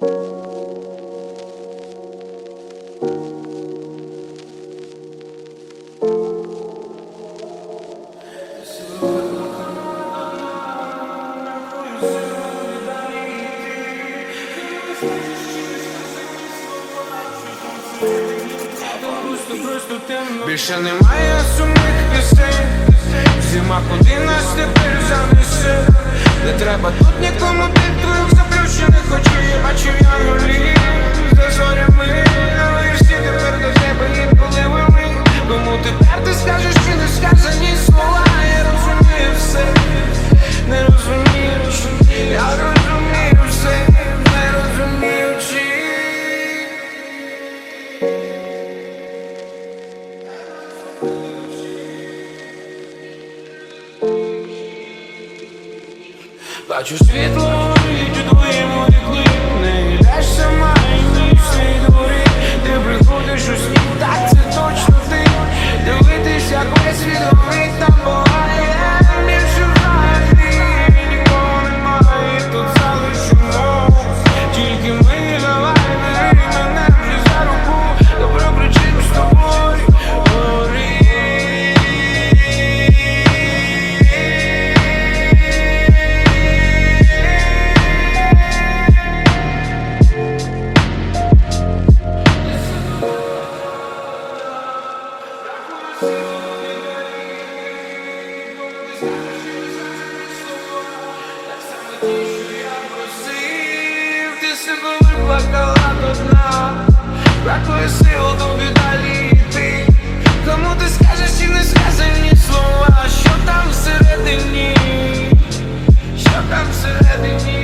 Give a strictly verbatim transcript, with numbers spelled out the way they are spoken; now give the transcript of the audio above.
Більше немає сумних пісень, зима куди нас тепер занесе. Не треба тут нікому під твоїх заплющених очей. Я бачив янголів за зорями, але всі тепер до тебе інколи вели. Кому тепер ти скажеш, чи не сказані слова? Я розумію все, не розумієш, я розумію все, не розуміючи. Бачу світло, горить у твоєму вікні. Не йдеш сама і ніч свій дворі. Ти приходиш у сні, так це точно ти. Дивитись, як весь світ горить там буває. Більше взагалі нікого немає. Тут залишимо тільки ми. Давай, бери мене вже за руку. Добре причину з тобою горить. Ти себе виплакала до дна, бракує сил тобі далі йти. Кому ти скажеш, чи не сказані слова? Що там всередині, що там всередині?